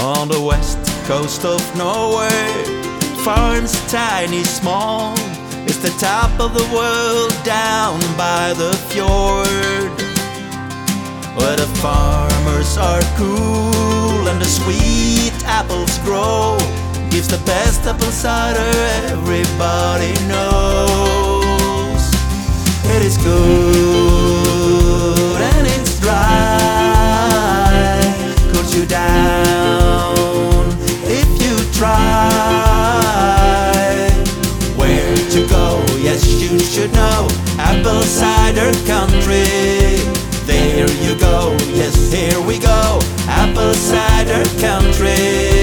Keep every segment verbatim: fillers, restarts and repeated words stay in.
On the west coast of Norway, farms tiny small. It's the top of the world down by the fjord, where the farmers are cool and the sweet apples grow. Gives the best apple cider everybody knows. It is good and it's dry, cools you down if you try. Where to go? Yes, you should know. Apple cider country. There you go. Yes, here we go. Apple cider country.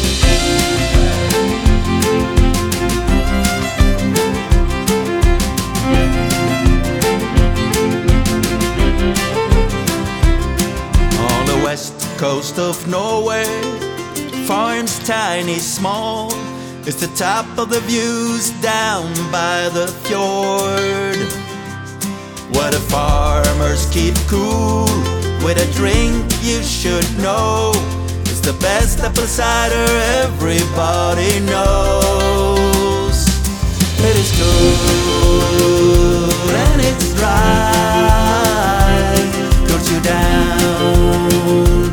Coast of Norway, farms tiny small. It's the top of the views down by the fjord, where the farmers keep cool with a drink you should know. It's the best apple cider everybody knows. It is good and it's dry, cools you down.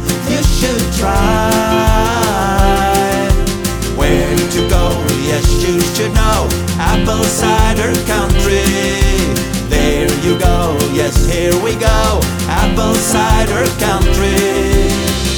Try. Where to go? Yes, you should know. Apple cider country. There you go. Yes, here we go. Apple cider country.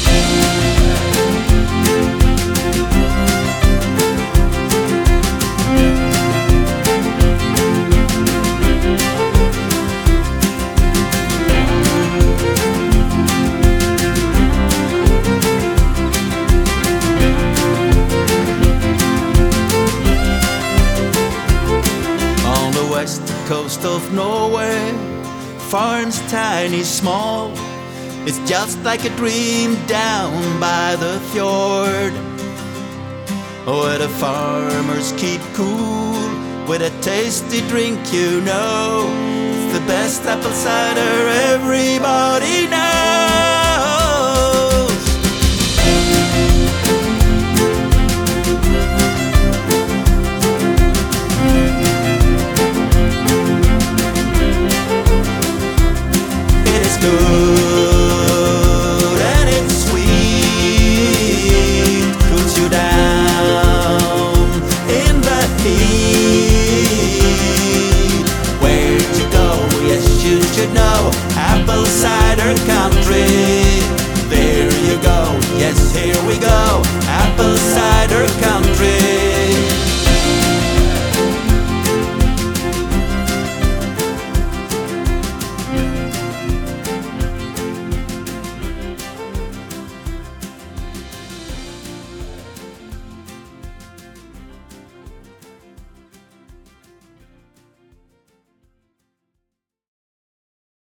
Coast of Norway, farms tiny small. It's just like a dream down by the fjord, where the farmers keep cool with a tasty drink you know. It's the best apple cider everybody knows.